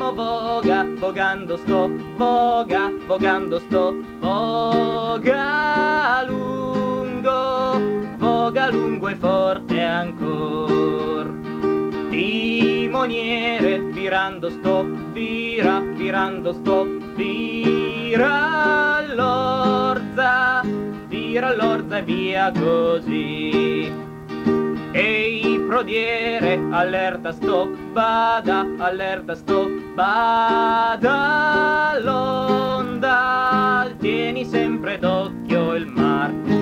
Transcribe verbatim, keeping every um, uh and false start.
voga, vogando sto, voga, vogando sto, voga lungo, voga lungo e forte ancor. Timoniere, virando sto, vira, virando sto, vira l'orza, vira l'orza e via così. Ehi prodiere, allerta sto, bada, allerta sto, bada l'onda, tieni sempre d'occhio il mar.